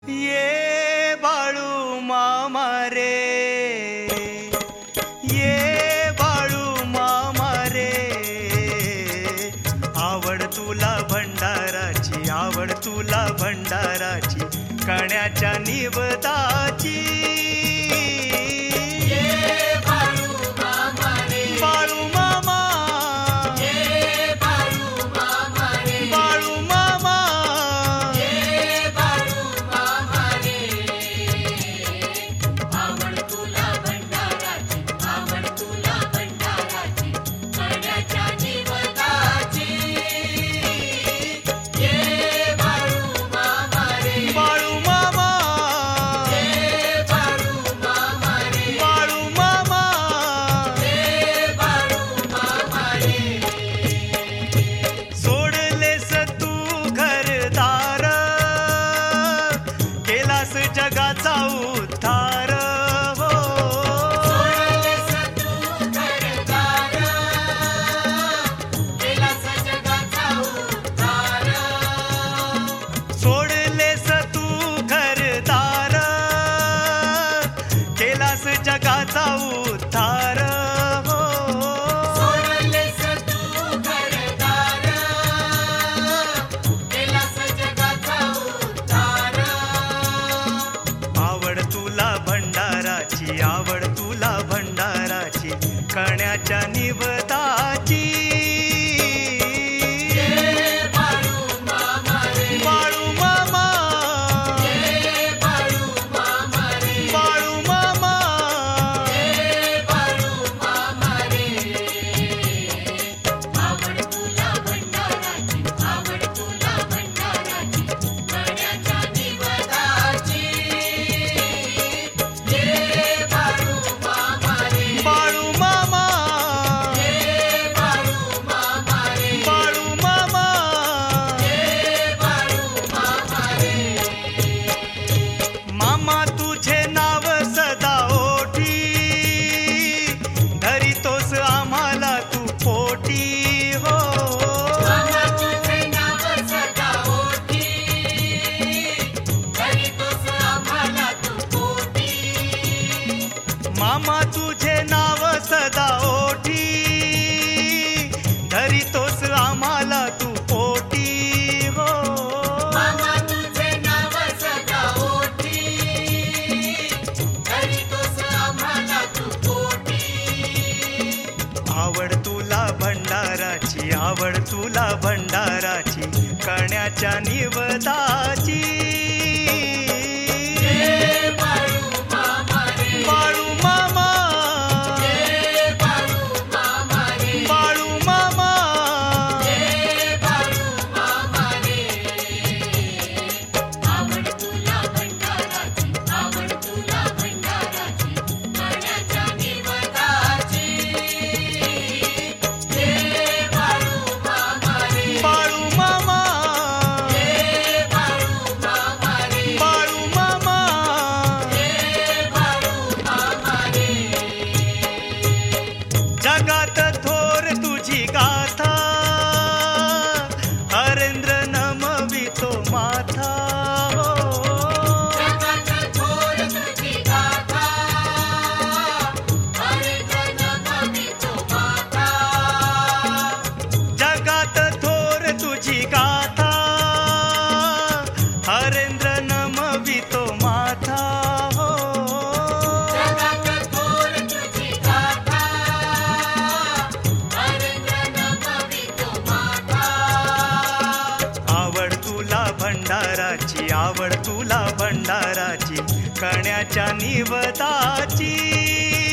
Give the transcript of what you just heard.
ये बाळू मामा रे, ये बाळू मामा रे, आवड तुला भंडाराची, आवड तुला भंडाराची, कण्याच्या निवदाची। जगाचा उद्धार हो, सोडलेस तू घरदार, केलास जगाचा उद्धार, सोडलेस तू घरदार, केलास जगाचा उद्धार हो, सोडलेस तू घरदार, केलास जगाचा उद्धार। आवड तुला भंडाराची, आवड तुला भंडाराची, कण्याच्या निवदाची। बाळू मामा रे, बाळू मामा, बाळू मामा रे, बाळू मामा, बाळू मामा रे, आवड तुला भंडाराची, आवड तुला भंडाराची, कण्याच्या निवदाची। बाळू मामा रे, बाळू मामा, बाळू मामा रे, बाळू मामा, बाळू मामा रे। मामा तुझे नाव सदा ओठी, धरितोस आम्हाला तू पोटी हो, मामा तुझे नाव सदा ओठी, धरितोस आम्हाला तू पोटी। मामा तुझे नाव सदा ओठी, धरितोस आम्हाला तू पोटी हो, मामा तुझे नाव सदा ओठी, धरितोस आम्हाला तू पोटी। आवड तुला भंडाराची, आवड तुला भंडाराची, कण्याच्या निवदाची। बाळू मामा रे, बाळू मामा, बाळू मामा रे, बाळू मामा, बाळू मामा रे, आवड तुला भंडाराची, आवड तुला भंडाराची, कण्याच्या निवदाची। बाळू मामा रे, बाळू मामा, बाळू मामा रे, बाळू मामा, बाळू मामा रे। जगात थोर तुझी गाथा, हरेंद्र नमवितो माथा हो, जगात थोर तुझी गाथा, हरेंद्र नमवितो माथा। जगात थोर तुझी गाथा, हरेंद्र नमवितो माथा हो, जगात थोर तुझी गाथा, हरेंद्र नमवितो माथा। आवड तुला भंडाराची, आवड तुला भंडाराची, कण्याच्या निवदाची।